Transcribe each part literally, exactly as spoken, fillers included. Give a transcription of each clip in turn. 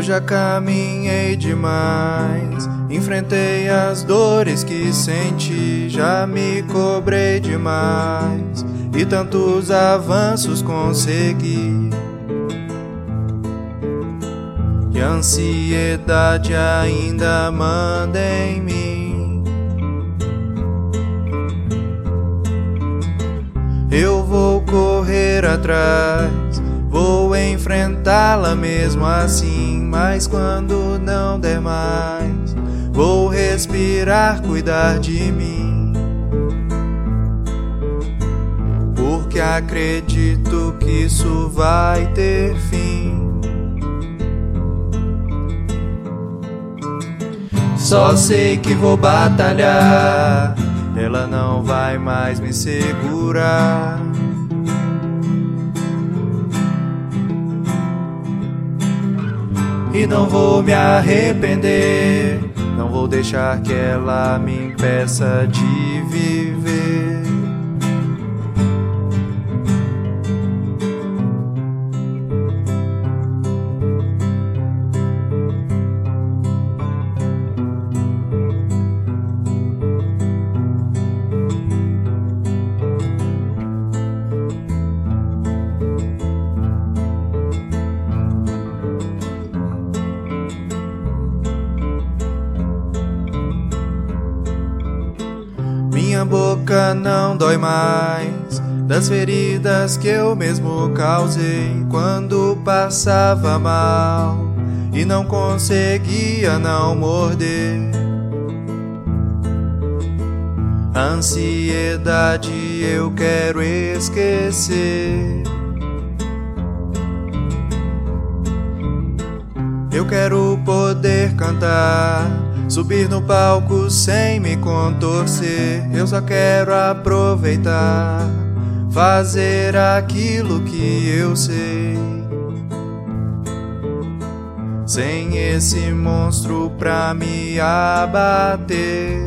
já caminhei demais, enfrentei as dores que senti, já me cobrei demais e tantos avanços consegui. E a ansiedade ainda manda em mim. Eu vou correr atrás, vou enfrentá-la mesmo assim, mas quando não der mais, vou respirar, cuidar de mim, porque acredito que isso vai ter fim. Só sei que vou batalhar, ela não vai mais me segurar. E não vou me arrepender, não vou deixar que ela me impeça de viver. Minha boca não dói mais das feridas que eu mesmo causei quando passava mal e não conseguia não morder. A ansiedade eu quero esquecer. Eu quero poder cantar, subir no palco sem me contorcer. Eu só quero aproveitar, fazer aquilo que eu sei, sem esse monstro pra me abater.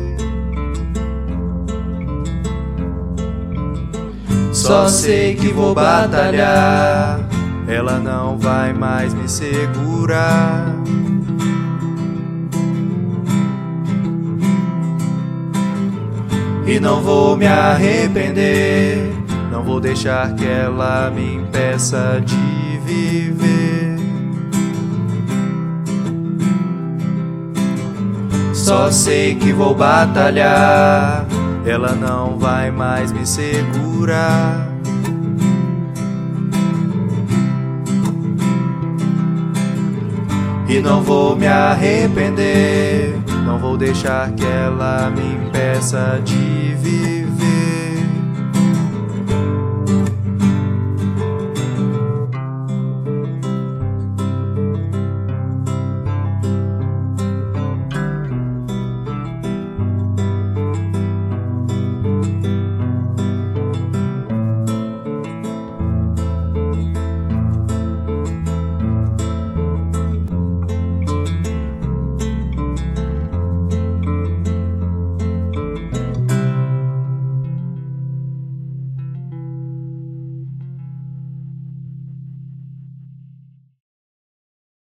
Só sei que vou batalhar, ela não vai mais me segurar. E não vou me arrepender, não vou deixar que ela me impeça de viver. Só sei que vou batalhar, ela não vai mais me segurar. E não vou me arrepender, não vou deixar que ela me impeça de viver.